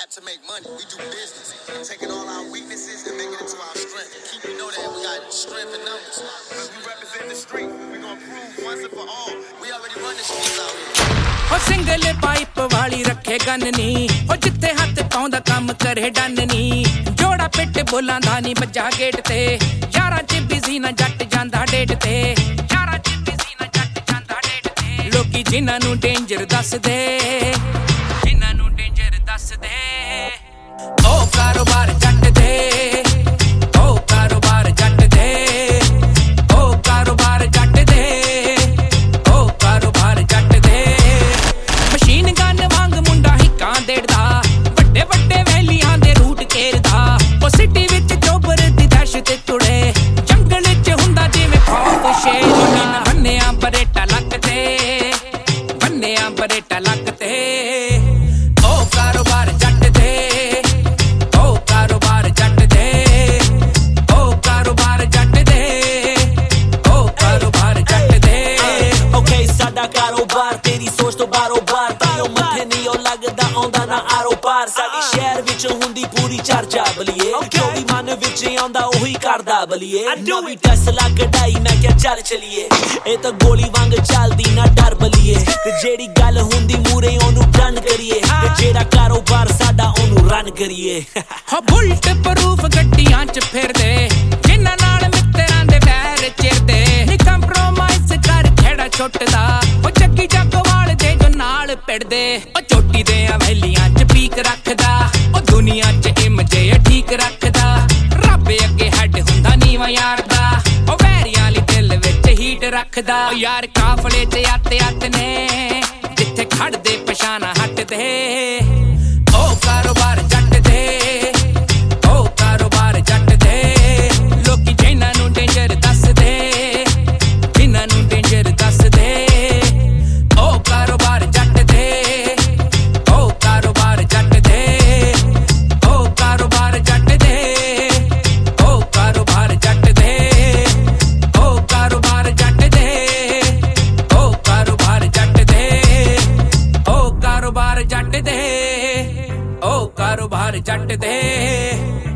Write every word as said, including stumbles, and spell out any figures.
rap to make money. We do business, taking all our weaknesses and making it to our strength. Keep you know that we got strength in numbers. Because we represent the street. We're going to prove once and for all. We already run the streets out here. ਉਹ single pipe ਵਾਲੀ ਰੱਖੇ gun ਨੀ ਉਹ ਜਿੱਥੇ ਹੱਥ ਪਾਉਂਦਾ ਕੰਮ ਕਰੇ ਡੰਨ ਨੀ ਜੋੜਾ ਪਿੱਟ ਬੋਲਾਂ ਦਾ ਨੀ ਬੱਜਾ ਗੇਟ ਤੇ ਯਾਰਾਂ ਚ ਬਿਜ਼ੀ ਨਾ ਜੱਟ ਜਾਂਦਾ ਡੇਟ ਤੇ ਯਾਰਾਂ ਚ ਬਿਜ਼ੀ ਨਾ ਜੱਟ ਜਾਂਦਾ ਡੇਟ ਤੇ ਲੋਕੀ ਜਿਨ੍ਹਾਂ ਨੂੰ ਡੇਂਜਰ ਦੱਸਦੇ ਜਿਨ੍ਹਾਂ ਨੂੰ ਡੇਂਜਰ ਦੱਸਦੇ ਉਹ ਕਾਰੋਬਾਰ ਜੱਟ ਦੇ ਉਹ ਕਾਰੋਬਾਰ ਜੱਟ ਦੇ ਉਹ ਕਾਰੋਬਾਰ ਜੱਟ ਦੇ ਉਹ ਕਾਰੋਬਾਰ ਜੱਟ ਦੇ ਮਸ਼ੀਨ ਗਨ ਵਾਂਗ ਮੁੰਡਾ ਹਿੱਕਾਂ ਦੇੜਦਾ ਵੱਡੇ ਵੱਡੇ ਵੈਲੀਆਂ ਦੇ ਰੂਟ ਘੇਰਦਾ ਉਹ ਸਿਟੀ ਵਿੱਚ ਚੋਬਰ ਦੀ ਦਹਿਸ਼ਤ ਤੁੜੇ ਜੰਗਲ ਚ ਹੁੰਦਾ ਜਿਵੇਂ ਖੌਫ ਸ਼ੇਰ ਬੰਨਿਆ ਬਰੇਟਾ ਲੱਕ ਤੇ ਬੰਨਿਆ ਬਰੇਟਾ ਲੱਕ ਤੇ ਉਹ ਕਾਰੋਬਾਰ ਜੱਟ ਦੇ ਉਹ ਕਾਰੋਬਾਰ ਜੱਟ ਦੇ ਉਹ ਕਾਰੋਬਾਰ ਜੱਟ ਦੇ ਉਹ ਕਾਰੋਬਾਰ ਜੱਟ ਦੇ ਓਕੇ ਸਾਡਾ ਕਾਰੋਬਾਰ ਤੇਰੀ ਸੋਚ ਤੋਂ ਬਾਰੋ ਬਾਰ ਤਾਈਓ ਮੱਥੇ ਨਹੀਂ ਉਹ ਲੱਗਦਾ ਆਉਂਦਾ ਨਾ ਆਰੋ ਪਾਰ ਸਾਡੀ ਸ਼ਹਿਰ ਵਿੱਚ ਹੁੰਦੀ ਪੂਰੀ ਚਰਚਾ ਬਲੀਏ ਜੋ ਵੀ ਮਨ ਵਿੱਚ ਆਉਂਦਾ ਉਹੀ ਕਰਦਾ ਬਲੀਏ ਨਵੀਂ ਟੈਸਲਾ ਕਢਾਈ ਮੈਂ ਕਿਹਾ ਚੱਲ ਚਲੀਏ ਇਹ ਤਾਂ ਗੋਲੀ ਵਾਂਗ ਚੱਲਦੀ ਨਾ ਡਰ ਬਲੀਏ ਤੇ ਜਿਹੜੀ ਗੱਲ ਹੁੰਦੀ ਮੂਰੇ ਉਹਨੂੰ ਡਨ ਕਰੀਏ ਤੇ ਜਿਹੜਾ ਕਾਰੋਬਾਰ ਸਾਡਾ ਉਹਨੂੰ ਰਨ ਕਰੀਏ ਹੋ ਬੁਲਟ ਪ੍ਰੂਫ ਗੱਡੀਆਂ ਚ ਫਿਰਦੇ ਜਿਨ੍ਹਾਂ ਨਾਲ ਮਿੱਤਰਾਂ ਦੇ ਵੈਰ ਚਿਰਦੇ ਨੀ ਕੰਪਰੋਮਾਈਜ਼ ਕਰ ਖੇੜਾ ਛੁੱਟਦਾ ਉਹ ਚੱਕੀ ਚੱਕਵਾਲ ਦੇ ਜੋ ਨਾਲ ਪਿੜਦੇ ਉਹ ਚੋਟੀ ਦੇ ਹਵੇਲੀਆਂ ਚ ਪੀਕ ਰੱਖਦਾ ਉਹ ਦੁਨੀਆ ਚ ਇਮਜੇ ਠੀਕ ਰੱਖਦਾ ਰੱਬ ਅੱਗੇ ਹੱਡ ਹੁੰਦਾ ਨੀਵਾਂ ਯਾਰ ਦਾ ਉਹ ਵੈਰੀਆਂ ਲਈ ਦਿਲ ਵਿੱਚ ਹੀਟ ਰੱਖਦਾ ਉਹ ਯਾਰ ਕਾਫਲੇ ਚ ਅੱਤ ਅੱਤ ਨੇ ਜਿੱਥੇ ਖੜਦੇ ਪਛਾਣਾ ਹਟਦੇ ਉਹ ਕਾਰੋਬਾਰ ਜੱਟ ਦੇ ਉਹ ਕਾਰੋਬਾਰ ਜੱਟ ਦੇ ਲੋਕੀ ਜਿਨ੍ਹਾਂ ਨੂੰ ਡੇਂਜਰ ਦੱਸਦੇ ਜਿਨ੍ਹਾਂ ਨੂੰ ਡੇਂਜਰ ਦੱਸਦੇ ਉਹ ਕਾਰੋਬਾਰ ਜੱਟ ਦੇ ਉਹ ਕਾਰੋਬਾਰ ਜੱਟ ਦੇ ਉਹ ਕਾਰੋਬਾਰ ਜੱਟ ਦੇ ਉਹ ਕਾਰੋਬਾਰ ਜੱਟ ਦੇ ਉਹ ਕਾਰੋਬਾਰ ਜੱਟ ਦੇ ਉਹ ਕਾਰੋਬਾਰ ਜੱਟ ਦੇ ਉਹ ਕਾਰੋਬਾਰ ਜੱਟ ਦੇ ਉਹ ਕਾਰੋਬਾਰ ਜੱਟ ਦੇ